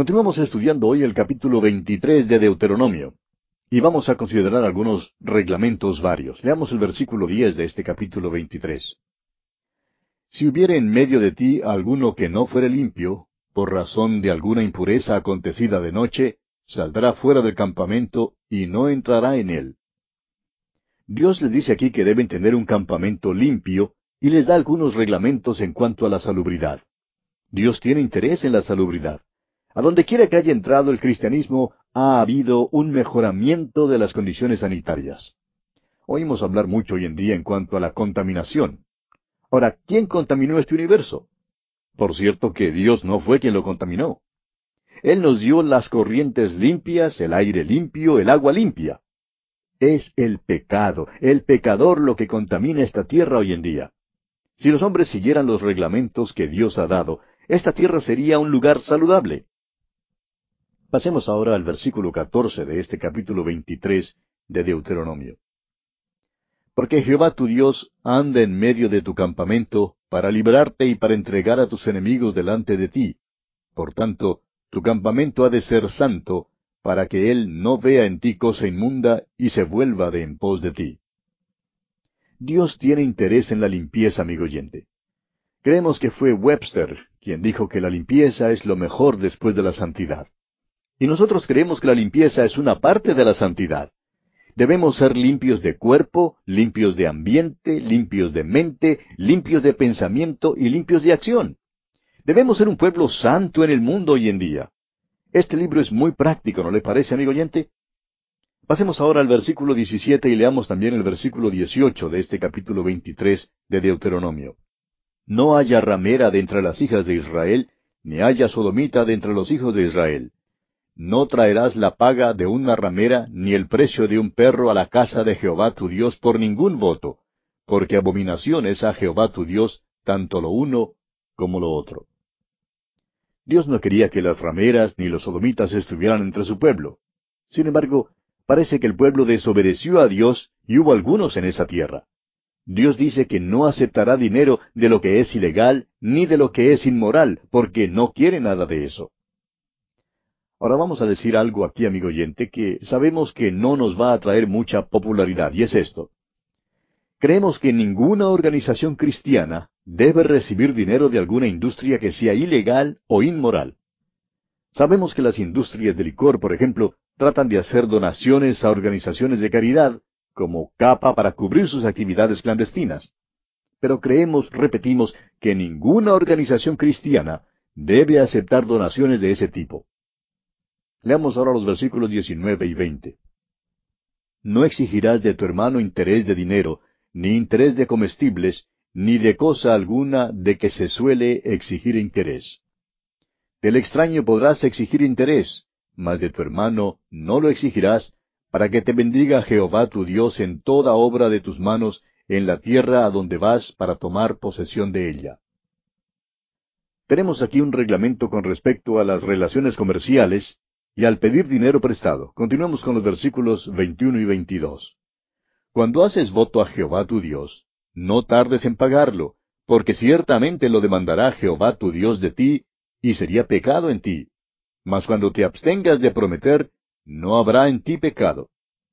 Continuamos estudiando hoy el capítulo 23 de Deuteronomio, y vamos a considerar algunos reglamentos varios. Leamos el versículo 10 de este capítulo 23. Si hubiere en medio de ti alguno que no fuere limpio, por razón de alguna impureza acontecida de noche, saldrá fuera del campamento y no entrará en él. Dios les dice aquí que deben tener un campamento limpio y les da algunos reglamentos en cuanto a la salubridad. Dios tiene interés en la salubridad. A donde quiera que haya entrado el cristianismo, ha habido un mejoramiento de las condiciones sanitarias. Oímos hablar mucho hoy en día en cuanto a la contaminación. Ahora, ¿quién contaminó este universo? Por cierto que Dios no fue quien lo contaminó. Él nos dio las corrientes limpias, el aire limpio, el agua limpia. Es el pecado, el pecador lo que contamina esta tierra hoy en día. Si los hombres siguieran los reglamentos que Dios ha dado, esta tierra sería un lugar saludable. Pasemos ahora al versículo 14 de este capítulo 23 de Deuteronomio. Porque Jehová tu Dios anda en medio de tu campamento para librarte y para entregar a tus enemigos delante de ti. Por tanto, tu campamento ha de ser santo, para que Él no vea en ti cosa inmunda y se vuelva de en pos de ti. Dios tiene interés en la limpieza, amigo oyente. Creemos que fue Webster quien dijo que la limpieza es lo mejor después de la santidad. Y nosotros creemos que la limpieza es una parte de la santidad. Debemos ser limpios de cuerpo, limpios de ambiente, limpios de mente, limpios de pensamiento y limpios de acción. Debemos ser un pueblo santo en el mundo hoy en día. Este libro es muy práctico, ¿no le parece, amigo oyente? Pasemos ahora al versículo 17 y leamos también el versículo 18 de este capítulo 23 de Deuteronomio. No haya ramera de entre las hijas de Israel, ni haya sodomita de entre los hijos de Israel. No traerás la paga de una ramera, ni el precio de un perro a la casa de Jehová tu Dios por ningún voto, porque abominación es a Jehová tu Dios tanto lo uno como lo otro. Dios no quería que las rameras ni los sodomitas estuvieran entre su pueblo. Sin embargo, parece que el pueblo desobedeció a Dios y hubo algunos en esa tierra. Dios dice que no aceptará dinero de lo que es ilegal ni de lo que es inmoral, porque no quiere nada de eso. Ahora vamos a decir algo aquí, amigo oyente, que sabemos que no nos va a traer mucha popularidad, y es esto. Creemos que ninguna organización cristiana debe recibir dinero de alguna industria que sea ilegal o inmoral. Sabemos que las industrias de licor, por ejemplo, tratan de hacer donaciones a organizaciones de caridad, como capa para cubrir sus actividades clandestinas. Pero creemos, repetimos, que ninguna organización cristiana debe aceptar donaciones de ese tipo. Leamos ahora los versículos 19 y 20. No exigirás de tu hermano interés de dinero, ni interés de comestibles, ni de cosa alguna de que se suele exigir interés. Del extraño podrás exigir interés, mas de tu hermano no lo exigirás, para que te bendiga Jehová tu Dios en toda obra de tus manos, en la tierra a donde vas para tomar posesión de ella. Tenemos aquí un reglamento con respecto a las relaciones comerciales, y al pedir dinero prestado. Continuemos con los versículos 21 y 22. Cuando haces voto a Jehová tu Dios, no tardes en pagarlo, porque ciertamente lo demandará Jehová tu Dios de ti, y sería pecado en ti. Mas cuando te abstengas de prometer, no habrá en ti pecado.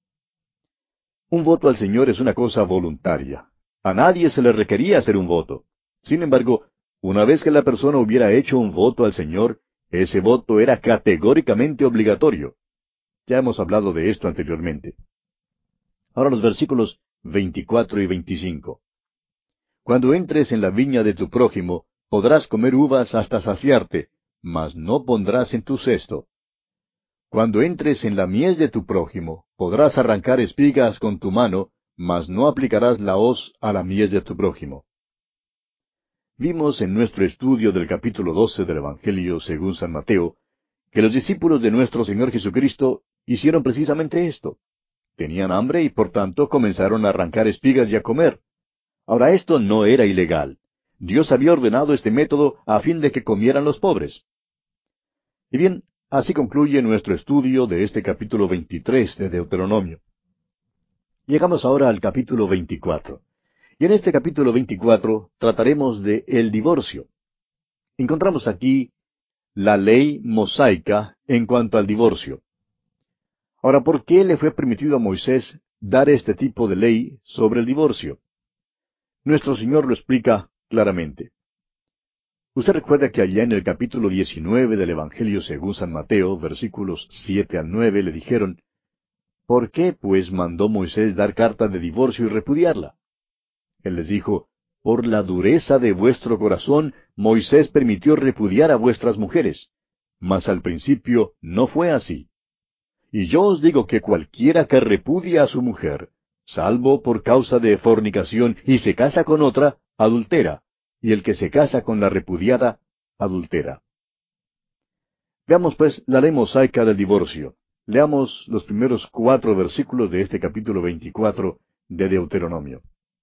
Un voto al Señor es una cosa voluntaria. A nadie se le requería hacer un voto. Sin embargo, una vez que la persona hubiera hecho un voto al Señor, ese voto era categóricamente obligatorio. Ya hemos hablado de esto anteriormente. Ahora los versículos 24 y 25. Cuando entres en la viña de tu prójimo, podrás comer uvas hasta saciarte, mas no pondrás en tu cesto. Cuando entres en la mies de tu prójimo, podrás arrancar espigas con tu mano, mas no aplicarás la hoz a la mies de tu prójimo. Vimos en nuestro estudio del capítulo 12 del Evangelio según San Mateo, que los discípulos de nuestro Señor Jesucristo hicieron precisamente esto. Tenían hambre y por tanto comenzaron a arrancar espigas y a comer. Ahora esto no era ilegal. Dios había ordenado este método a fin de que comieran los pobres. Y bien, así concluye nuestro estudio de este capítulo 23 de Deuteronomio. Llegamos ahora al capítulo 24. Y en este capítulo 24 trataremos de el divorcio. Encontramos aquí la ley mosaica en cuanto al divorcio. Ahora, ¿por qué le fue permitido a Moisés dar este tipo de ley sobre el divorcio? Nuestro Señor lo explica claramente. Usted recuerda que allá en el capítulo 19 del Evangelio según San Mateo, versículos 7 al 9, le dijeron, ¿por qué, pues, mandó Moisés dar carta de divorcio y repudiarla? Él les dijo, por la dureza de vuestro corazón, Moisés permitió repudiar a vuestras mujeres. Mas al principio no fue así. Y yo os digo que cualquiera que repudia a su mujer, salvo por causa de fornicación, y se casa con otra, adultera, y el que se casa con la repudiada, adultera. Veamos pues la ley mosaica del divorcio. Leamos los primeros 4 versículos de este capítulo 24 de Deuteronomio.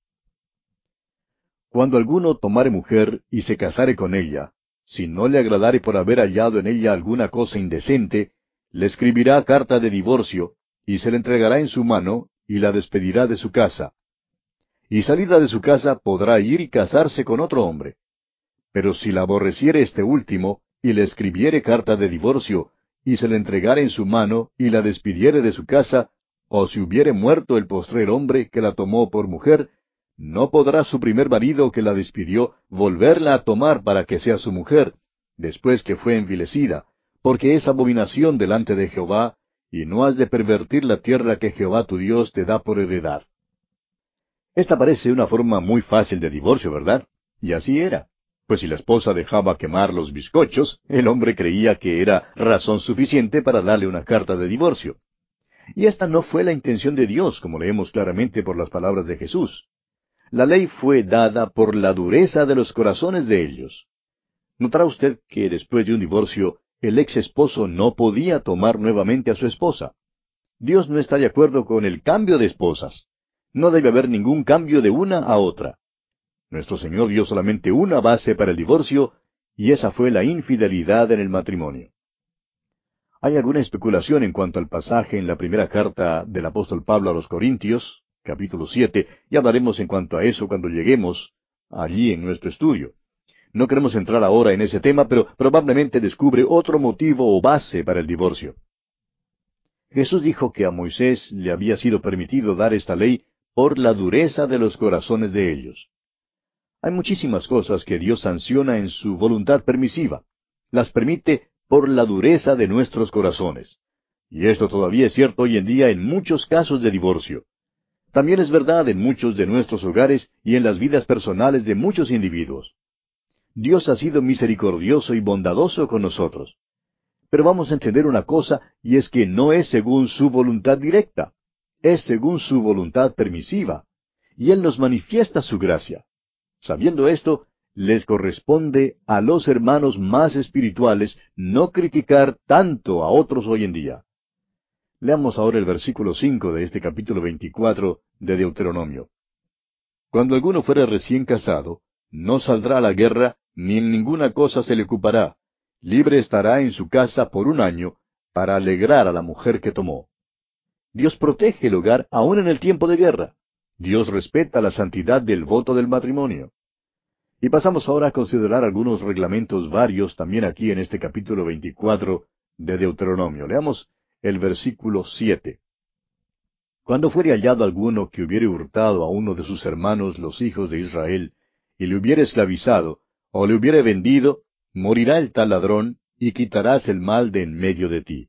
Cuando alguno tomare mujer y se casare con ella, si no le agradare por haber hallado en ella alguna cosa indecente, le escribirá carta de divorcio, y se le entregará en su mano, y la despedirá de su casa. Y salida de su casa podrá ir y casarse con otro hombre. Pero si la aborreciere este último, y le escribiere carta de divorcio, y se le entregare en su mano, y la despidiere de su casa, o si hubiere muerto el postrer hombre que la tomó por mujer, no podrá su primer marido que la despidió volverla a tomar para que sea su mujer, después que fue envilecida, porque es abominación delante de Jehová, y no has de pervertir la tierra que Jehová tu Dios te da por heredad. Esta parece una forma muy fácil de divorcio, ¿verdad? Y así era. Pues si la esposa dejaba quemar los bizcochos, el hombre creía que era razón suficiente para darle una carta de divorcio. Y esta no fue la intención de Dios, como leemos claramente por las palabras de Jesús. La ley fue dada por la dureza de los corazones de ellos. Notará usted que después de un divorcio, el ex esposo no podía tomar nuevamente a su esposa. Dios no está de acuerdo con el cambio de esposas. No debe haber ningún cambio de una a otra. Nuestro Señor dio solamente una base para el divorcio, y esa fue la infidelidad en el matrimonio. Hay alguna especulación en cuanto al pasaje en la primera carta del apóstol Pablo a los Corintios, capítulo 7, y hablaremos en cuanto a eso cuando lleguemos allí en nuestro estudio. No queremos entrar ahora en ese tema, pero probablemente descubre otro motivo o base para el divorcio. Jesús dijo que a Moisés le había sido permitido dar esta ley por la dureza de los corazones de ellos. Hay muchísimas cosas que Dios sanciona en su voluntad permisiva. Las permite por la dureza de nuestros corazones. Y esto todavía es cierto hoy en día en muchos casos de divorcio. También es verdad en muchos de nuestros hogares y en las vidas personales de muchos individuos. Dios ha sido misericordioso y bondadoso con nosotros. Pero vamos a entender una cosa, y es que no es según su voluntad directa, es según su voluntad permisiva, y Él nos manifiesta su gracia. Sabiendo esto, les corresponde a los hermanos más espirituales no criticar tanto a otros hoy en día. Leamos ahora el versículo 5 de este capítulo 24 de Deuteronomio. Cuando alguno fuere recién casado, no saldrá a la guerra, ni en ninguna cosa se le ocupará. Libre estará en su casa por un año, para alegrar a la mujer que tomó. Dios protege el hogar aún en el tiempo de guerra. Dios respeta la santidad del voto del matrimonio. Y pasamos ahora a considerar algunos reglamentos varios también aquí en este capítulo 24 de Deuteronomio. Leamos el versículo 7. Cuando fuere hallado alguno que hubiere hurtado a uno de sus hermanos los hijos de Israel, y le hubiere esclavizado, o le hubiere vendido, morirá el tal ladrón, y quitarás el mal de en medio de ti.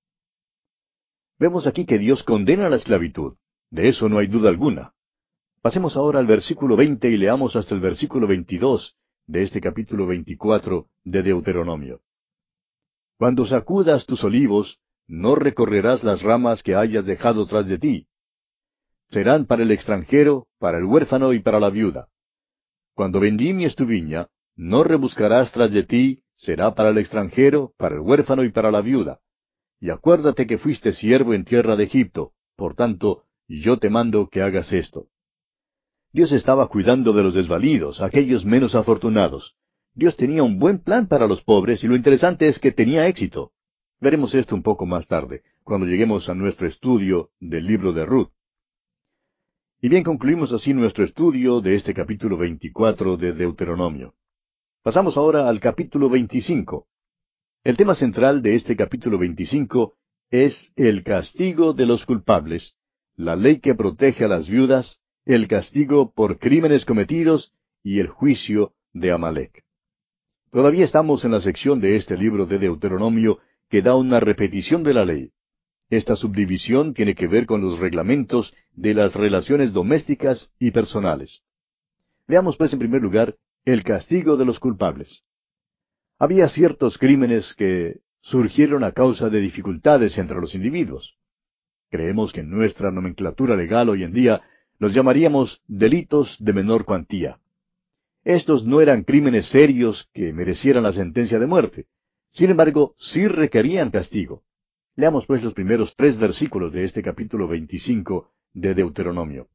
Vemos aquí que Dios condena la esclavitud. De eso no hay duda alguna. Pasemos ahora al versículo 20 y leamos hasta el versículo 22 de este capítulo 24 de Deuteronomio. Cuando sacudas tus olivos, no recorrerás las ramas que hayas dejado tras de ti. Serán para el extranjero, para el huérfano y para la viuda. Cuando vendimies tu viña, no rebuscarás tras de ti, será para el extranjero, para el huérfano y para la viuda. Y acuérdate que fuiste siervo en tierra de Egipto, por tanto, yo te mando que hagas esto. Dios estaba cuidando de los desvalidos, aquellos menos afortunados. Dios tenía un buen plan para los pobres y lo interesante es que tenía éxito. Veremos esto un poco más tarde, cuando lleguemos a nuestro estudio del libro de Ruth. Y bien, concluimos así nuestro estudio de este capítulo 24 de Deuteronomio. Pasamos ahora al capítulo 25. El tema central de este capítulo 25 es el castigo de los culpables, la ley que protege a las viudas, el castigo por crímenes cometidos y el juicio de Amalec. Todavía estamos en la sección de este libro de Deuteronomio que da una repetición de la ley. Esta subdivisión tiene que ver con los reglamentos de las relaciones domésticas y personales. Veamos pues en primer lugar el castigo de los culpables. Había ciertos crímenes que surgieron a causa de dificultades entre los individuos. Creemos que en nuestra nomenclatura legal hoy en día los llamaríamos delitos de menor cuantía. Estos no eran crímenes serios que merecieran la sentencia de muerte. Sin embargo, sí requerían castigo. Leamos pues los primeros 3 versículos de este capítulo 25 de Deuteronomio.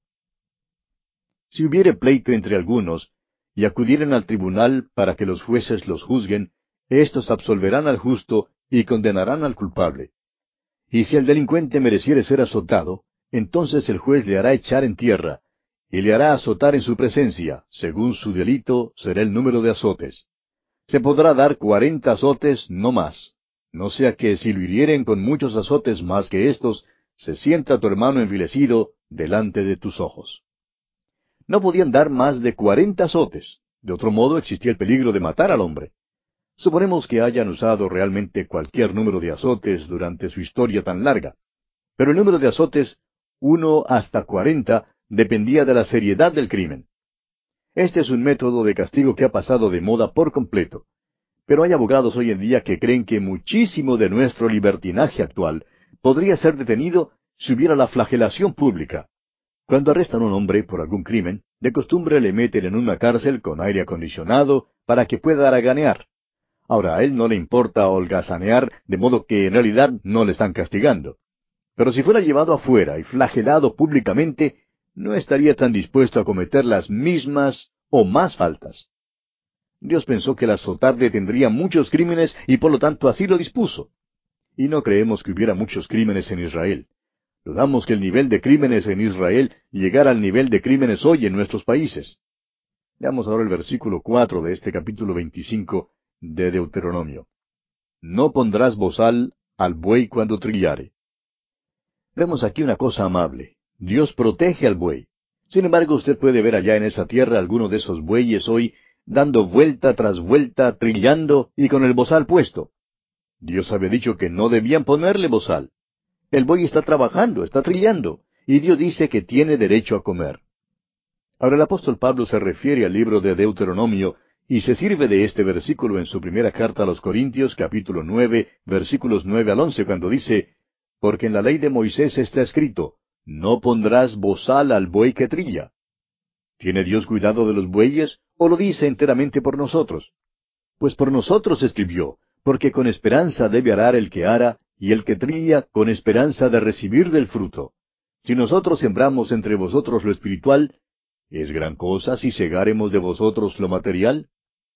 Si hubiere pleito entre algunos, y acudieren al tribunal para que los jueces los juzguen, éstos absolverán al justo y condenarán al culpable. Y si el delincuente mereciere ser azotado, entonces el juez le hará echar en tierra, y le hará azotar en su presencia, según su delito será el número de azotes. Se podrá dar 40 azotes, no más. No sea que si lo hirieren con muchos azotes más que estos, se sienta tu hermano envilecido delante de tus ojos. No podían dar más de 40 azotes. De otro modo existía el peligro de matar al hombre. Suponemos que hayan usado realmente cualquier número de azotes durante su historia tan larga. Pero el número de azotes, 1 hasta 40, dependía de la seriedad del crimen. Este es un método de castigo que ha pasado de moda por completo. Pero hay abogados hoy en día que creen que muchísimo de nuestro libertinaje actual podría ser detenido si hubiera la flagelación pública. Cuando arrestan a un hombre por algún crimen, de costumbre le meten en una cárcel con aire acondicionado para que pueda haraganear. Ahora, a él no le importa holgazanear, de modo que en realidad no le están castigando. Pero si fuera llevado afuera y flagelado públicamente, no estaría tan dispuesto a cometer las mismas o más faltas. Dios pensó que el azotarle tendría muchos crímenes y por lo tanto así lo dispuso. Y no creemos que hubiera muchos crímenes en Israel. Dudamos que el nivel de crímenes en Israel llegara al nivel de crímenes hoy en nuestros países. Veamos ahora el versículo 4 de este capítulo 25 de Deuteronomio. No pondrás bozal al buey cuando trillare. Vemos aquí una cosa amable. Dios protege al buey. Sin embargo, usted puede ver allá en esa tierra alguno de esos bueyes hoy dando vuelta tras vuelta, trillando y con el bozal puesto. Dios había dicho que no debían ponerle bozal. El buey está trabajando, está trillando, y Dios dice que tiene derecho a comer. Ahora el apóstol Pablo se refiere al libro de Deuteronomio y se sirve de este versículo en su primera carta a los Corintios, capítulo 9, versículos 9 al 11, cuando dice, porque en la ley de Moisés está escrito, no pondrás bozal al buey que trilla. ¿Tiene Dios cuidado de los bueyes o lo dice enteramente por nosotros? Pues por nosotros escribió, porque con esperanza debe arar el que ara, y el que trilla con esperanza de recibir del fruto. Si nosotros sembramos entre vosotros lo espiritual, ¿es gran cosa si segáremos de vosotros lo material?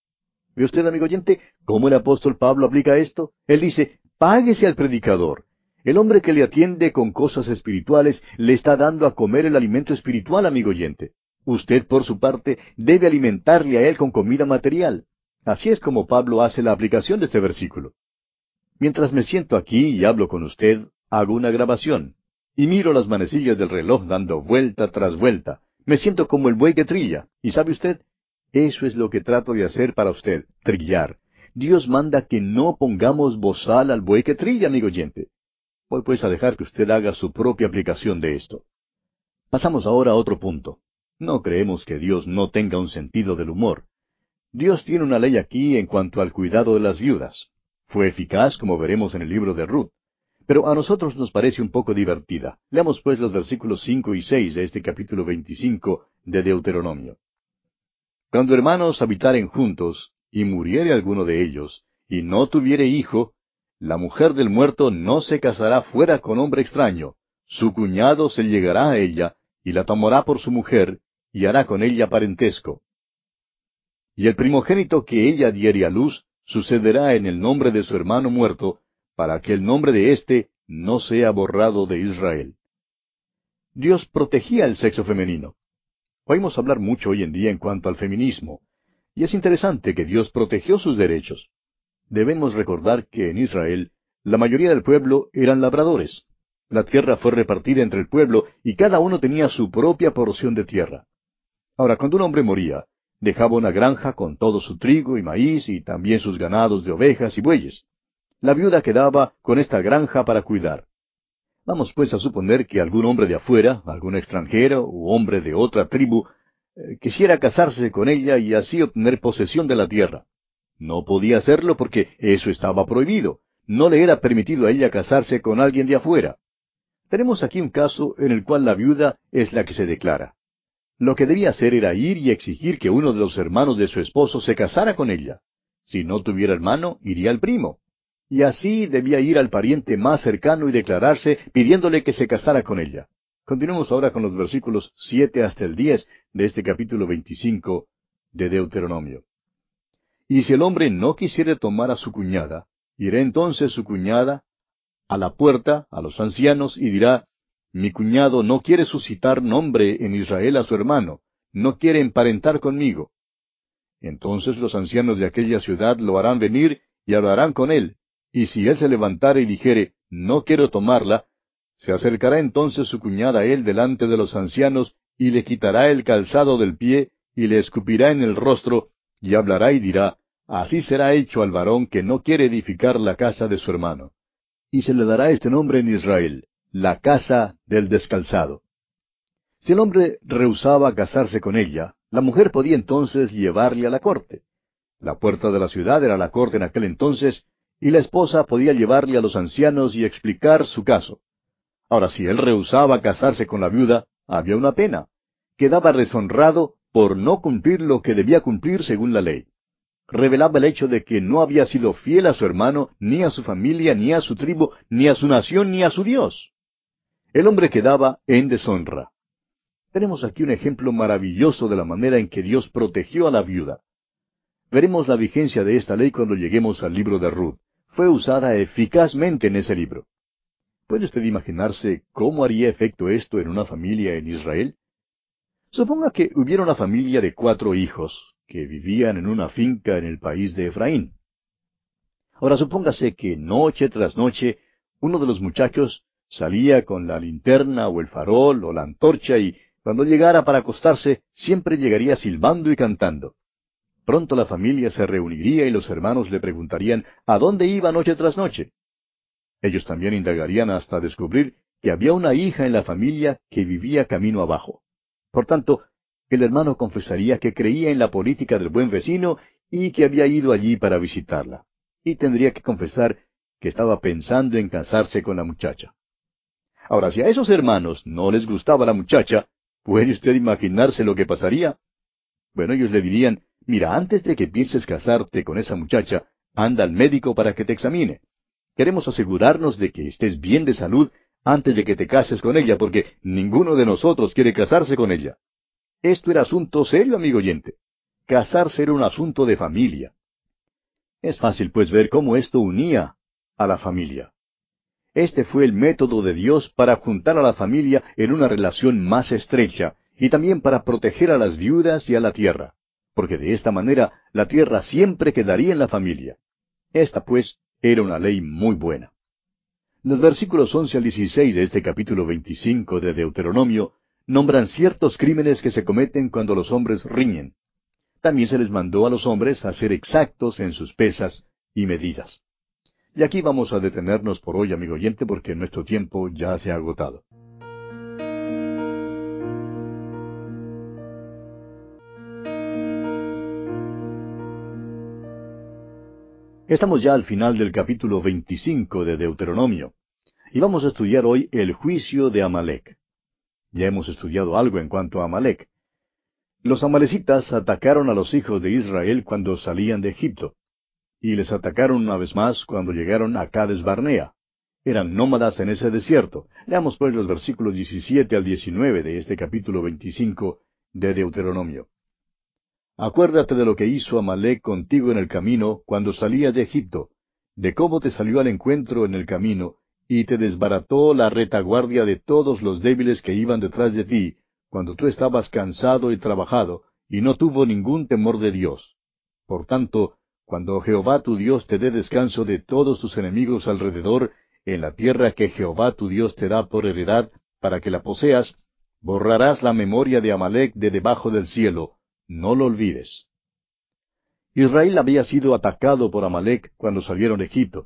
¿Ve usted, amigo oyente, cómo el apóstol Pablo aplica esto? Él dice, páguese al predicador. El hombre que le atiende con cosas espirituales le está dando a comer el alimento espiritual, amigo oyente. Usted, por su parte, debe alimentarle a él con comida material. Así es como Pablo hace la aplicación de este versículo. Mientras me siento aquí y hablo con usted, hago una grabación. Y miro las manecillas del reloj dando vuelta tras vuelta. Me siento como el buey que trilla. ¿Y sabe usted? Eso es lo que trato de hacer para usted, trillar. Dios manda que no pongamos bozal al buey que trilla, amigo oyente. Voy pues a dejar que usted haga su propia aplicación de esto. Pasamos ahora a otro punto. No creemos que Dios no tenga un sentido del humor. Dios tiene una ley aquí en cuanto al cuidado de las viudas. Fue eficaz, como veremos en el libro de Ruth. Pero a nosotros nos parece un poco divertida. Leamos pues los versículos 5 y 6 de este capítulo 25 de Deuteronomio. Cuando hermanos habitaren juntos, y muriere alguno de ellos, y no tuviere hijo, la mujer del muerto no se casará fuera con hombre extraño, su cuñado se llegará a ella, y la tomará por su mujer, y hará con ella parentesco. Y el primogénito que ella diere a luz, sucederá en el nombre de su hermano muerto, para que el nombre de éste no sea borrado de Israel. Dios protegía el sexo femenino. Oímos hablar mucho hoy en día en cuanto al feminismo, y es interesante que Dios protegió sus derechos. Debemos recordar que en Israel la mayoría del pueblo eran labradores. La tierra fue repartida entre el pueblo y cada uno tenía su propia porción de tierra. Ahora, cuando un hombre moría, dejaba una granja con todo su trigo y maíz y también sus ganados de ovejas y bueyes. La viuda quedaba con esta granja para cuidar. Vamos pues a suponer que algún hombre de afuera, algún extranjero u hombre de otra tribu, quisiera casarse con ella y así obtener posesión de la tierra. No podía hacerlo porque eso estaba prohibido. No le era permitido a ella casarse con alguien de afuera. Tenemos aquí un caso en el cual la viuda es la que se declara. Lo que debía hacer era ir y exigir que uno de los hermanos de su esposo se casara con ella. Si no tuviera hermano, iría al primo. Y así debía ir al pariente más cercano y declararse pidiéndole que se casara con ella. Continuemos ahora con los versículos 7 hasta el 10 de este capítulo 25 de Deuteronomio. Y si el hombre no quisiere tomar a su cuñada, irá entonces su cuñada a la puerta, a los ancianos, y dirá, mi cuñado no quiere suscitar nombre en Israel a su hermano, no quiere emparentar conmigo. Entonces los ancianos de aquella ciudad lo harán venir y hablarán con él, y si él se levantare y dijere, no quiero tomarla, se acercará entonces su cuñada a él delante de los ancianos, y le quitará el calzado del pie, y le escupirá en el rostro, y hablará y dirá, así será hecho al varón que no quiere edificar la casa de su hermano. Y se le dará este nombre en Israel, la casa del descalzado. Si el hombre rehusaba casarse con ella, la mujer podía entonces llevarle a la corte. La puerta de la ciudad era la corte en aquel entonces, y la esposa podía llevarle a los ancianos y explicar su caso. Ahora, si él rehusaba casarse con la viuda, había una pena. Quedaba deshonrado por no cumplir lo que debía cumplir según la ley. Revelaba el hecho de que no había sido fiel a su hermano, ni a su familia, ni a su tribu, ni a su nación, ni a su Dios. El hombre quedaba en deshonra. Tenemos aquí un ejemplo maravilloso de la manera en que Dios protegió a la viuda. Veremos la vigencia de esta ley cuando lleguemos al libro de Ruth. Fue usada eficazmente en ese libro. ¿Puede usted imaginarse cómo haría efecto esto en una familia en Israel? Suponga que hubiera una familia de 4 hijos que vivían en una finca en el país de Efraín. Ahora supóngase que noche tras noche uno de los muchachos salía con la linterna o el farol o la antorcha y cuando llegara para acostarse siempre llegaría silbando y cantando. Pronto la familia se reuniría y los hermanos le preguntarían ¿a dónde iba noche tras noche? Ellos también indagarían hasta descubrir que había una hija en la familia que vivía camino abajo. Por tanto, el hermano confesaría que creía en la política del buen vecino y que había ido allí para visitarla. Y tendría que confesar que estaba pensando en casarse con la muchacha. Ahora, si a esos hermanos no les gustaba la muchacha, ¿puede usted imaginarse lo que pasaría? Bueno, ellos le dirían, mira, antes de que pienses casarte con esa muchacha, anda al médico para que te examine. Queremos asegurarnos de que estés bien de salud antes de que te cases con ella, porque ninguno de nosotros quiere casarse con ella. Esto era asunto serio, amigo oyente. Casarse era un asunto de familia. Es fácil, pues, ver cómo esto unía a la familia. Este fue el método de Dios para juntar a la familia en una relación más estrecha y también para proteger a las viudas y a la tierra, porque de esta manera la tierra siempre quedaría en la familia. Esta, pues, era una ley muy buena. Los versículos 11 al 16 de este capítulo 25 de Deuteronomio nombran ciertos crímenes que se cometen cuando los hombres riñen. También se les mandó a los hombres a ser exactos en sus pesas y medidas. Y aquí vamos a detenernos por hoy, amigo oyente, porque nuestro tiempo ya se ha agotado. Estamos ya al final del capítulo 25 de Deuteronomio, y vamos a estudiar hoy el juicio de Amalec. Ya hemos estudiado algo en cuanto a Amalec. Los amalecitas atacaron a los hijos de Israel cuando salían de Egipto, y les atacaron una vez más cuando llegaron a Cades Barnea. Eran nómadas en ese desierto. Leamos pues los versículos 17 al 19 de este capítulo 25 de Deuteronomio. Acuérdate de lo que hizo Amalec contigo en el camino cuando salías de Egipto, de cómo te salió al encuentro en el camino, y te desbarató la retaguardia de todos los débiles que iban detrás de ti, cuando tú estabas cansado y trabajado, y no tuvo ningún temor de Dios. Por tanto, cuando Jehová tu Dios te dé descanso de todos tus enemigos alrededor, en la tierra que Jehová tu Dios te da por heredad, para que la poseas, borrarás la memoria de Amalec de debajo del cielo, no lo olvides. Israel había sido atacado por Amalec cuando salieron de Egipto.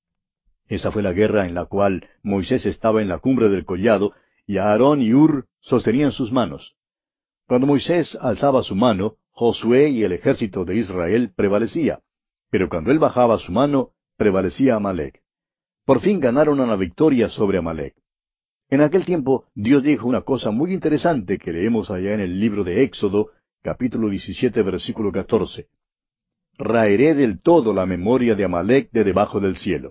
Esa fue la guerra en la cual Moisés estaba en la cumbre del collado, y Aarón y Hur sostenían sus manos. Cuando Moisés alzaba su mano, Josué y el ejército de Israel prevalecía, pero cuando él bajaba su mano, prevalecía Amalec. Por fin ganaron una victoria sobre Amalec. En aquel tiempo Dios dijo una cosa muy interesante que leemos allá en el libro de Éxodo, capítulo 17, versículo 14. Raeré del todo la memoria de Amalec de debajo del cielo.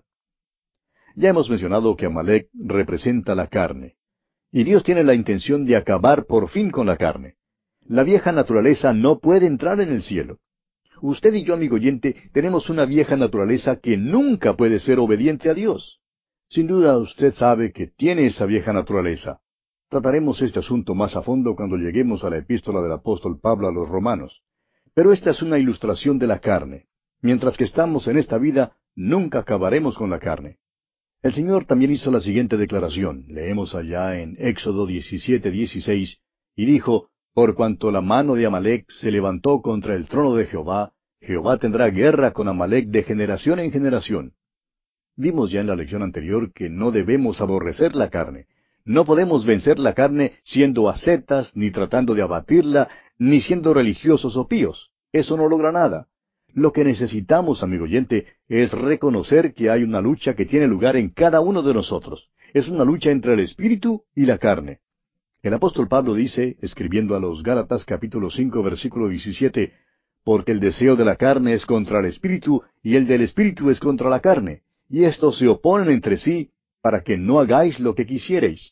Ya hemos mencionado que Amalec representa la carne. Y Dios tiene la intención de acabar por fin con la carne. La vieja naturaleza no puede entrar en el cielo. Usted y yo, amigo oyente, tenemos una vieja naturaleza que nunca puede ser obediente a Dios. Sin duda usted sabe que tiene esa vieja naturaleza. Trataremos este asunto más a fondo cuando lleguemos a la epístola del apóstol Pablo a los Romanos. Pero esta es una ilustración de la carne. Mientras que estamos en esta vida, nunca acabaremos con la carne. El Señor también hizo la siguiente declaración. Leemos allá en Éxodo 17:16, y dijo, por cuanto la mano de Amalec se levantó contra el trono de Jehová, Jehová tendrá guerra con Amalec de generación en generación. Vimos ya en la lección anterior que no debemos aborrecer la carne. No podemos vencer la carne siendo ascetas, ni tratando de abatirla, ni siendo religiosos o píos. Eso no logra nada. Lo que necesitamos, amigo oyente, es reconocer que hay una lucha que tiene lugar en cada uno de nosotros. Es una lucha entre el espíritu y la carne. El apóstol Pablo dice, escribiendo a los Gálatas capítulo 5, versículo 17, porque el deseo de la carne es contra el espíritu, y el del espíritu es contra la carne, y estos se oponen entre sí, para que no hagáis lo que quisiereis.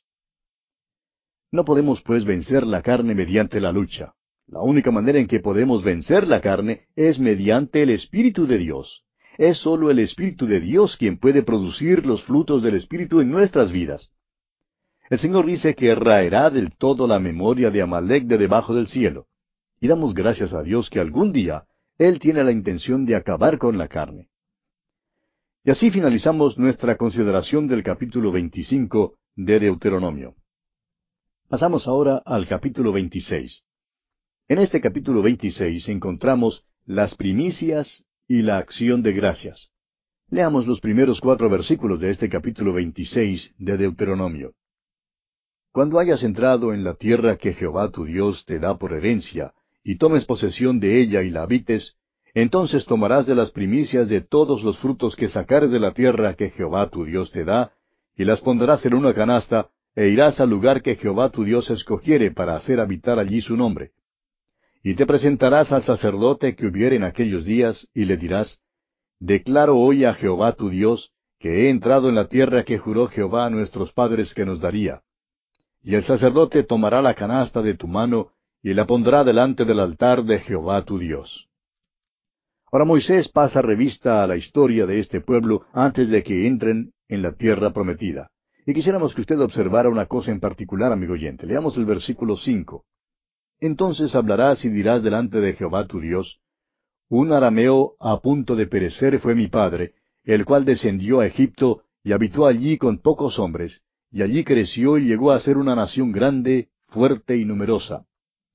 No podemos, pues, vencer la carne mediante la lucha. La única manera en que podemos vencer la carne es mediante el Espíritu de Dios. Es sólo el Espíritu de Dios quien puede producir los frutos del Espíritu en nuestras vidas. El Señor dice que raerá del todo la memoria de Amalec de debajo del cielo. Y damos gracias a Dios que algún día Él tiene la intención de acabar con la carne. Y así finalizamos nuestra consideración del capítulo 25 de Deuteronomio. Pasamos ahora al capítulo 26. En este capítulo 26 encontramos las primicias y la acción de gracias. Leamos los primeros 4 versículos de este capítulo 26 de Deuteronomio. Cuando hayas entrado en la tierra que Jehová tu Dios te da por herencia, y tomes posesión de ella y la habites, entonces tomarás de las primicias de todos los frutos que sacares de la tierra que Jehová tu Dios te da, y las pondrás en una canasta, e irás al lugar que Jehová tu Dios escogiere para hacer habitar allí su nombre. Y te presentarás al sacerdote que hubiere en aquellos días, y le dirás, Declaro hoy a Jehová tu Dios, que he entrado en la tierra que juró Jehová a nuestros padres que nos daría. Y el sacerdote tomará la canasta de tu mano, y la pondrá delante del altar de Jehová tu Dios. Ahora Moisés pasa revista a la historia de este pueblo antes de que entren en la tierra prometida. Y quisiéramos que usted observara una cosa en particular, amigo oyente. Leamos el versículo 5. Entonces hablarás y dirás delante de Jehová tu Dios, un arameo a punto de perecer fue mi padre, el cual descendió a Egipto y habitó allí con pocos hombres, y allí creció y llegó a ser una nación grande, fuerte y numerosa.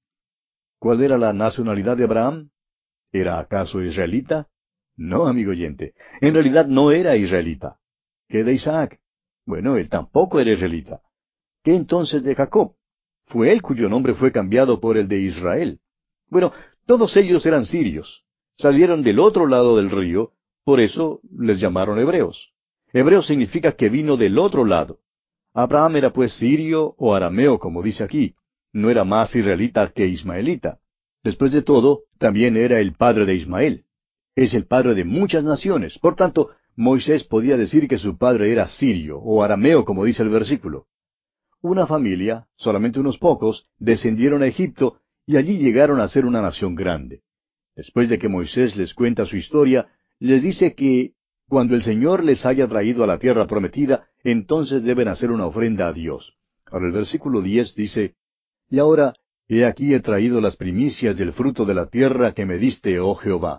¿Cuál era la nacionalidad de Abraham? ¿Era acaso israelita? No, amigo oyente, en realidad no era israelita. ¿Qué de Isaac? Bueno, él tampoco era israelita. ¿Qué entonces de Jacob? Fue él cuyo nombre fue cambiado por el de Israel. Bueno, todos ellos eran sirios. Salieron del otro lado del río, por eso les llamaron hebreos. Hebreo significa que vino del otro lado. Abraham era pues sirio o arameo, como dice aquí. No era más israelita que ismaelita. Después de todo, también era el padre de Ismael. Es el padre de muchas naciones. Por tanto, Moisés podía decir que su padre era sirio o arameo, como dice el versículo. Una familia, solamente unos pocos, descendieron a Egipto y allí llegaron a ser una nación grande. Después de que Moisés les cuenta su historia, les dice que cuando el Señor les haya traído a la tierra prometida, entonces deben hacer una ofrenda a Dios. Ahora el versículo 10 dice, Y ahora, he aquí he traído las primicias del fruto de la tierra que me diste, oh Jehová.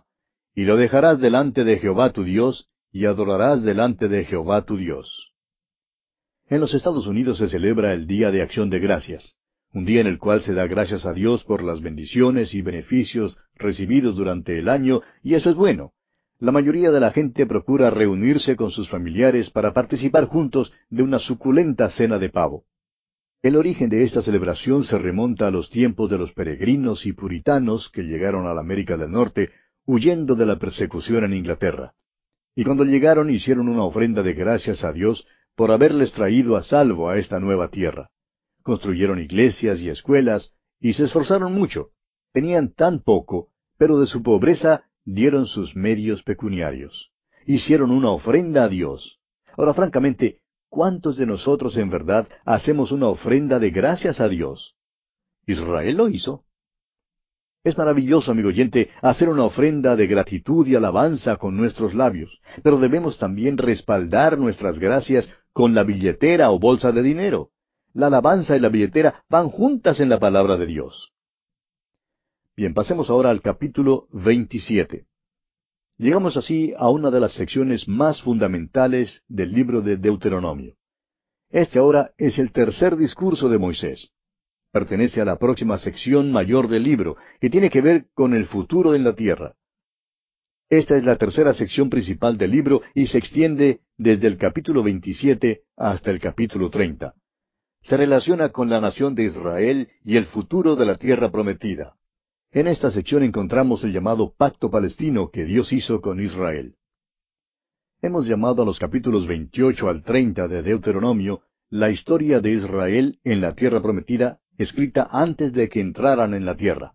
y lo dejarás delante de Jehová tu Dios, y adorarás delante de Jehová tu Dios. En los Estados Unidos se celebra el Día de Acción de Gracias, un día en el cual se da gracias a Dios por las bendiciones y beneficios recibidos durante el año, y eso es bueno. La mayoría de la gente procura reunirse con sus familiares para participar juntos de una suculenta cena de pavo. El origen de esta celebración se remonta a los tiempos de los peregrinos y puritanos que llegaron a la América del Norte huyendo de la persecución en Inglaterra. Y cuando llegaron hicieron una ofrenda de gracias a Dios por haberles traído a salvo a esta nueva tierra. Construyeron iglesias y escuelas, y se esforzaron mucho. Tenían tan poco, pero de su pobreza dieron sus medios pecuniarios. Hicieron una ofrenda a Dios. Ahora, francamente, ¿cuántos de nosotros en verdad hacemos una ofrenda de gracias a Dios? Israel lo hizo. Es maravilloso, amigo oyente, hacer una ofrenda de gratitud y alabanza con nuestros labios, pero debemos también respaldar nuestras gracias con la billetera o bolsa de dinero. La alabanza y la billetera van juntas en la palabra de Dios. Bien, pasemos ahora al capítulo 27. Llegamos así a una de las secciones más fundamentales del libro de Deuteronomio. Este ahora es el tercer discurso de Moisés. Pertenece a la próxima sección mayor del libro, que tiene que ver con el futuro en la tierra. Esta es la tercera sección principal del libro y se extiende desde el capítulo 27 hasta el capítulo 30. Se relaciona con la nación de Israel y el futuro de la tierra prometida. En esta sección encontramos el llamado pacto palestino que Dios hizo con Israel. Hemos llamado a los capítulos 28 al 30 de Deuteronomio la historia de Israel en la tierra prometida, escrita antes de que entraran en la tierra.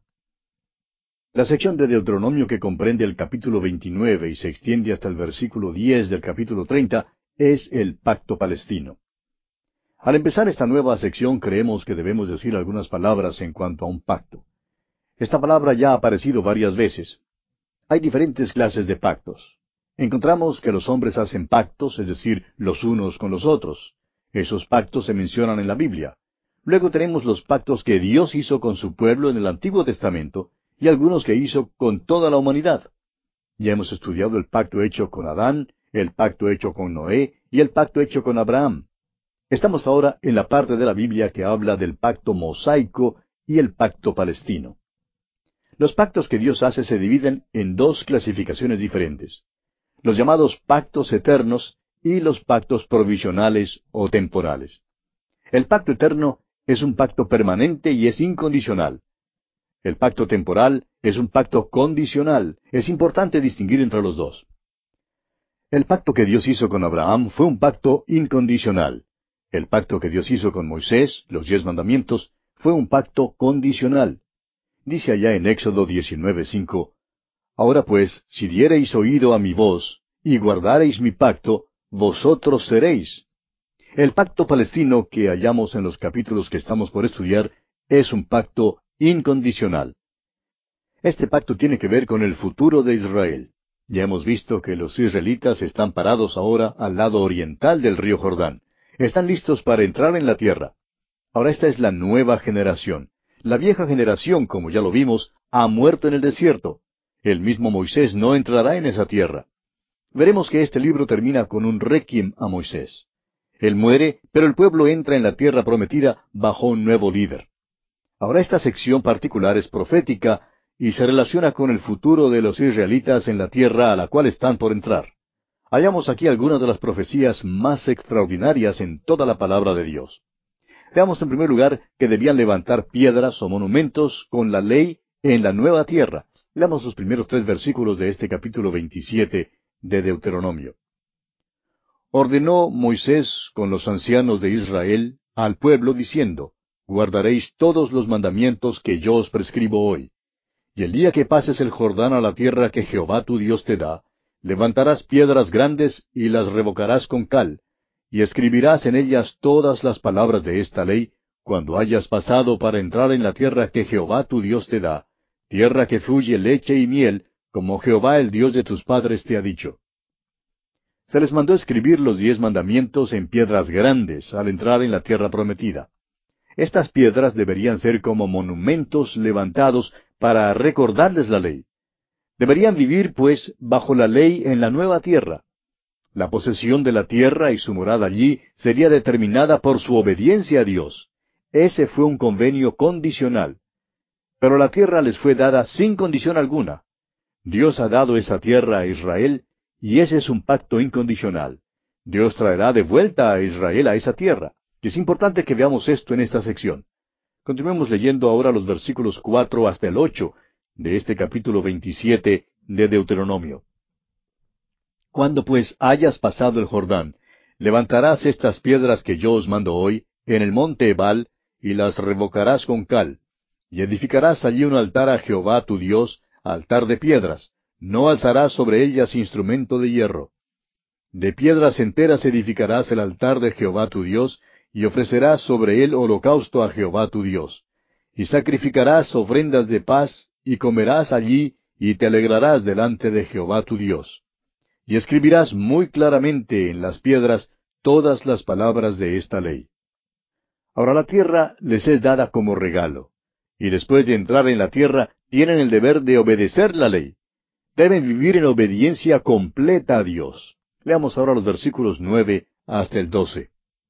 La sección de Deuteronomio que comprende el capítulo 29 y se extiende hasta el versículo 10 del capítulo 30 es el pacto palestino. Al empezar esta nueva sección creemos que debemos decir algunas palabras en cuanto a un pacto. Esta palabra ya ha aparecido varias veces. Hay diferentes clases de pactos. Encontramos que los hombres hacen pactos, es decir, los unos con los otros. Esos pactos se mencionan en la Biblia. Luego tenemos los pactos que Dios hizo con su pueblo en el Antiguo Testamento y algunos que hizo con toda la humanidad. Ya hemos estudiado el pacto hecho con Adán, el pacto hecho con Noé y el pacto hecho con Abraham. Estamos ahora en la parte de la Biblia que habla del pacto mosaico y el pacto palestino. Los pactos que Dios hace se dividen en dos clasificaciones diferentes: los llamados pactos eternos y los pactos provisionales o temporales. El pacto eterno es un pacto permanente y es incondicional. El pacto temporal es un pacto condicional. Es importante distinguir entre los dos. El pacto que Dios hizo con Abraham fue un pacto incondicional. El pacto que Dios hizo con Moisés, los 10 mandamientos, fue un pacto condicional. Dice allá en Éxodo 19:5, Ahora pues, si diereis oído a mi voz, y guardareis mi pacto, vosotros seréis. El pacto palestino que hallamos en los capítulos que estamos por estudiar es un pacto incondicional. Este pacto tiene que ver con el futuro de Israel. Ya hemos visto que los israelitas están parados ahora al lado oriental del río Jordán. Están listos para entrar en la tierra. Ahora esta es la nueva generación. La vieja generación, como ya lo vimos, ha muerto en el desierto. El mismo Moisés no entrará en esa tierra. Veremos que este libro termina con un requiem a Moisés. Él muere, pero el pueblo entra en la tierra prometida bajo un nuevo líder. Ahora esta sección particular es profética y se relaciona con el futuro de los israelitas en la tierra a la cual están por entrar. Hallamos aquí algunas de las profecías más extraordinarias en toda la palabra de Dios. Veamos en primer lugar que debían levantar piedras o monumentos con la ley en la nueva tierra. Leamos los primeros 3 versículos de este capítulo 27 de Deuteronomio. Ordenó Moisés con los ancianos de Israel al pueblo diciendo, Guardaréis todos los mandamientos que yo os prescribo hoy. Y el día que pases el Jordán a la tierra que Jehová tu Dios te da, levantarás piedras grandes y las revocarás con cal, y escribirás en ellas todas las palabras de esta ley, cuando hayas pasado para entrar en la tierra que Jehová tu Dios te da, tierra que fluye leche y miel, como Jehová el Dios de tus padres te ha dicho. Se les mandó escribir los 10 mandamientos en piedras grandes al entrar en la tierra prometida. Estas piedras deberían ser como monumentos levantados para recordarles la ley. Deberían vivir, pues, bajo la ley en la nueva tierra. La posesión de la tierra y su morada allí sería determinada por su obediencia a Dios. Ese fue un convenio condicional. Pero la tierra les fue dada sin condición alguna. Dios ha dado esa tierra a Israel, y ese es un pacto incondicional. Dios traerá de vuelta a Israel a esa tierra. Y es importante que veamos esto en esta sección. Continuemos leyendo ahora los versículos 4 hasta el 8 de este capítulo 27 de Deuteronomio. Cuando pues hayas pasado el Jordán, levantarás estas piedras que yo os mando hoy en el monte Ebal, y las revocarás con cal, y edificarás allí un altar a Jehová tu Dios, altar de piedras, no alzarás sobre ellas instrumento de hierro. De piedras enteras edificarás el altar de Jehová tu Dios, y ofrecerás sobre él holocausto a Jehová tu Dios. Y sacrificarás ofrendas de paz, y comerás allí, y te alegrarás delante de Jehová tu Dios. Y escribirás muy claramente en las piedras todas las palabras de esta ley. Ahora la tierra les es dada como regalo, y después de entrar en la tierra tienen el deber de obedecer la ley. Deben vivir en obediencia completa a Dios. Leamos ahora los versículos 9 hasta el 12.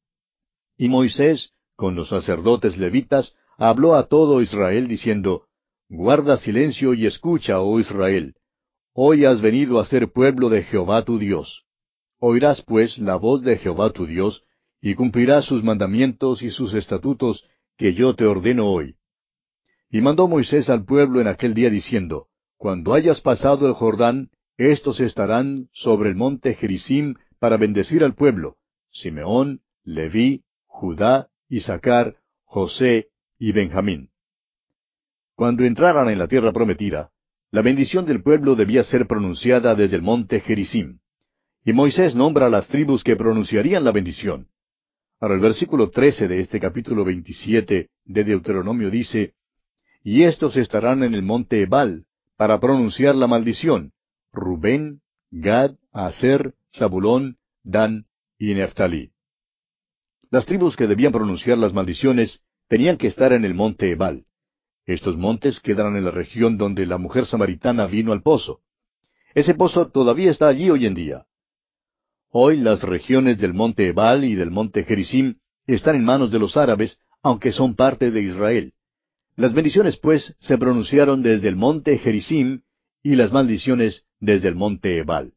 Y Moisés, con los sacerdotes levitas, habló a todo Israel diciendo, Guarda silencio y escucha, oh Israel. Hoy has venido a ser pueblo de Jehová tu Dios. Oirás pues la voz de Jehová tu Dios, y cumplirás sus mandamientos y sus estatutos que yo te ordeno hoy. Y mandó Moisés al pueblo en aquel día diciendo, Cuando hayas pasado el Jordán, estos estarán sobre el monte Gerizim para bendecir al pueblo, Simeón, Leví, Judá, Isaacar, José y Benjamín. Cuando entraran en la tierra prometida, la bendición del pueblo debía ser pronunciada desde el monte Gerizim. Y Moisés nombra a las tribus que pronunciarían la bendición. Ahora el versículo 13 de este capítulo 27 de Deuteronomio dice, Y estos estarán en el monte Ebal, para pronunciar la maldición, Rubén, Gad, Aser, Zabulón, Dan y Neftalí. Las tribus que debían pronunciar las maldiciones tenían que estar en el monte Ebal. Estos montes quedan en la región donde la mujer samaritana vino al pozo. Ese pozo todavía está allí hoy en día. Hoy las regiones del monte Ebal y del monte Gerizim están en manos de los árabes, aunque son parte de Israel. Las bendiciones, pues, se pronunciaron desde el monte Gerizim y las maldiciones desde el monte Ebal.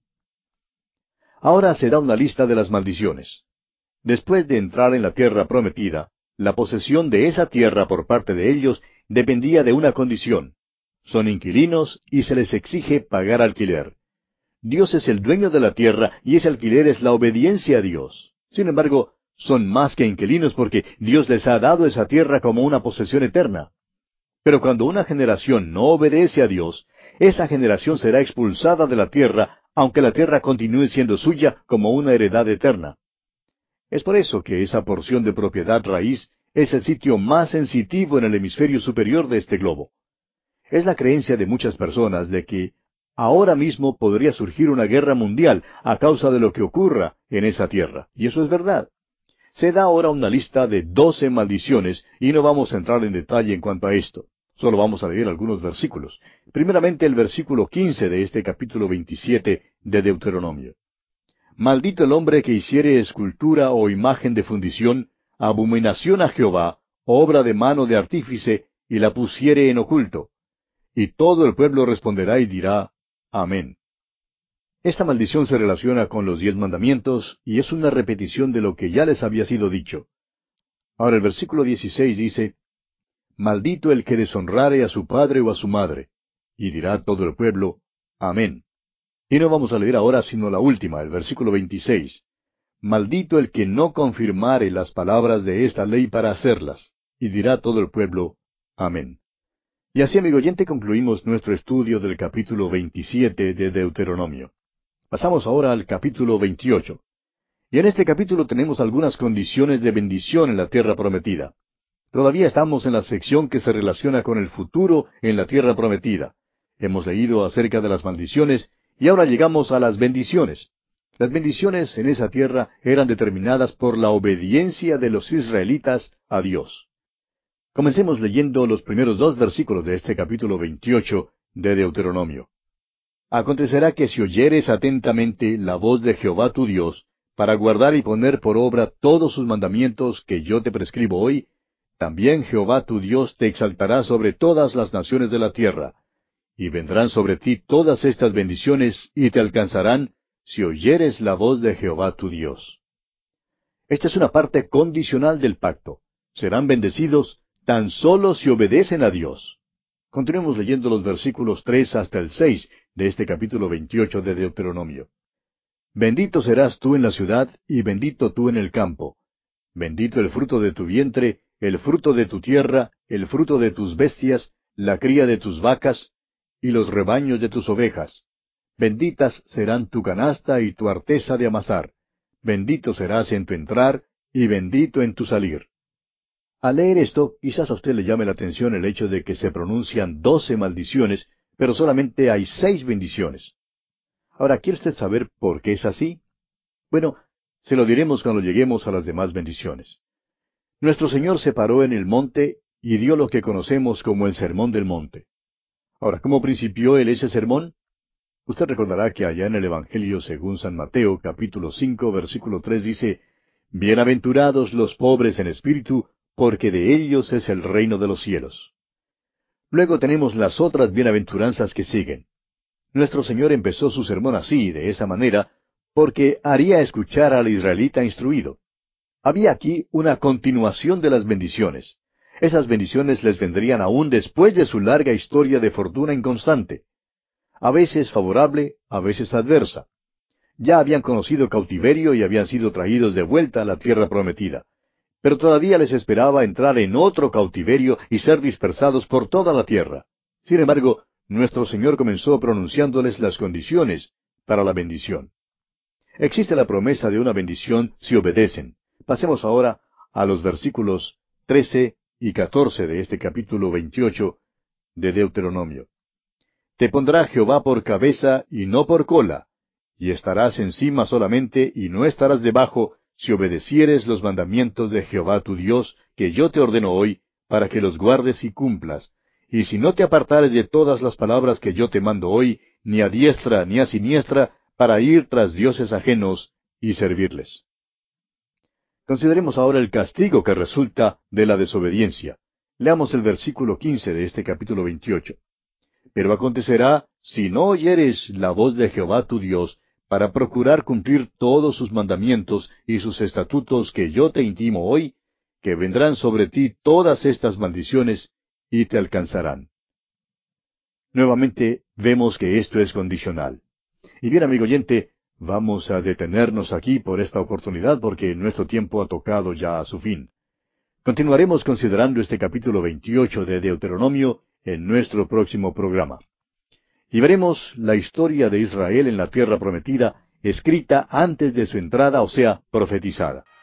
Ahora se da una lista de las maldiciones. Después de entrar en la tierra prometida, la posesión de esa tierra por parte de ellos dependía de una condición. Son inquilinos y se les exige pagar alquiler. Dios es el dueño de la tierra y ese alquiler es la obediencia a Dios. Sin embargo, son más que inquilinos porque Dios les ha dado esa tierra como una posesión eterna. Pero cuando una generación no obedece a Dios, esa generación será expulsada de la tierra, aunque la tierra continúe siendo suya como una heredad eterna. Es por eso que esa porción de propiedad raíz es el sitio más sensitivo en el hemisferio superior de este globo. Es la creencia de muchas personas de que ahora mismo podría surgir una guerra mundial a causa de lo que ocurra en esa tierra, y eso es verdad. Se da ahora una lista de 12 maldiciones, y no vamos a entrar en detalle en cuanto a esto. Solo vamos a leer algunos versículos. Primeramente el versículo 15 de este capítulo 27 de Deuteronomio. Maldito el hombre que hiciere escultura o imagen de fundición, abominación a Jehová, obra de mano de artífice, y la pusiere en oculto. Y todo el pueblo responderá y dirá, Amén. Esta maldición se relaciona con los 10 mandamientos, y es una repetición de lo que ya les había sido dicho. Ahora el versículo 16 dice, Maldito el que deshonrare a su padre o a su madre. Y dirá todo el pueblo, Amén. Y no vamos a leer ahora sino la última, el versículo 26. Maldito el que no confirmare las palabras de esta ley para hacerlas. Y dirá todo el pueblo, Amén. Y así, amigo oyente, concluimos nuestro estudio del capítulo 27 de Deuteronomio. Pasamos ahora al capítulo 28. Y en este capítulo tenemos algunas condiciones de bendición en la tierra prometida. Todavía estamos en la sección que se relaciona con el futuro en la tierra prometida. Hemos leído acerca de las maldiciones y ahora llegamos a las bendiciones. Las bendiciones en esa tierra eran determinadas por la obediencia de los israelitas a Dios. Comencemos leyendo los primeros 2 versículos de este capítulo 28 de Deuteronomio. Acontecerá que si oyeres atentamente la voz de Jehová tu Dios, para guardar y poner por obra todos sus mandamientos que yo te prescribo hoy, también Jehová tu Dios te exaltará sobre todas las naciones de la tierra, y vendrán sobre ti todas estas bendiciones y te alcanzarán si oyeres la voz de Jehová tu Dios. Esta es una parte condicional del pacto. Serán bendecidos tan solo si obedecen a Dios. Continuemos leyendo los versículos 3 hasta el 6 de este capítulo 28 de Deuteronomio. Bendito serás tú en la ciudad y bendito tú en el campo. Bendito el fruto de tu vientre, el fruto de tu tierra, el fruto de tus bestias, la cría de tus vacas y los rebaños de tus ovejas. Benditas serán tu canasta y tu arteza de amasar. Bendito serás en tu entrar y bendito en tu salir. Al leer esto, quizás a usted le llame la atención el hecho de que se pronuncian 12 maldiciones, pero solamente hay 6 bendiciones. Ahora, ¿quiere usted saber por qué es así? Bueno, se lo diremos cuando lleguemos a las demás bendiciones. Nuestro Señor se paró en el monte y dio lo que conocemos como el Sermón del Monte. Ahora, ¿cómo principió él ese sermón? Usted recordará que allá en el Evangelio según San Mateo, capítulo 5, versículo 3 dice, Bienaventurados los pobres en espíritu, porque de ellos es el reino de los cielos. Luego tenemos las otras bienaventuranzas que siguen. Nuestro Señor empezó su sermón así, de esa manera, porque haría escuchar al israelita instruido. Había aquí una continuación de las bendiciones. Esas bendiciones les vendrían aún después de su larga historia de fortuna inconstante. A veces favorable, a veces adversa. Ya habían conocido cautiverio y habían sido traídos de vuelta a la tierra prometida. Pero todavía les esperaba entrar en otro cautiverio y ser dispersados por toda la tierra. Sin embargo, nuestro Señor comenzó pronunciándoles las condiciones para la bendición. Existe la promesa de una bendición si obedecen. Pasemos ahora a los versículos 13 y 14 de este capítulo 28 de Deuteronomio. Te pondrá Jehová por cabeza y no por cola, y estarás encima solamente y no estarás debajo, si obedecieres los mandamientos de Jehová tu Dios, que yo te ordeno hoy, para que los guardes y cumplas, y si no te apartares de todas las palabras que yo te mando hoy, ni a diestra ni a siniestra, para ir tras dioses ajenos y servirles. Consideremos ahora el castigo que resulta de la desobediencia. Leamos el versículo 15 de este capítulo 28. Pero acontecerá, si no oyeres la voz de Jehová tu Dios, para procurar cumplir todos sus mandamientos y sus estatutos que yo te intimo hoy, que vendrán sobre ti todas estas maldiciones y te alcanzarán. Nuevamente vemos que esto es condicional. Y bien, amigo oyente, vamos a detenernos aquí por esta oportunidad porque nuestro tiempo ha tocado ya a su fin. Continuaremos considerando este capítulo 28 de Deuteronomio en nuestro próximo programa. Y veremos la historia de Israel en la tierra prometida, escrita antes de su entrada, o sea, profetizada.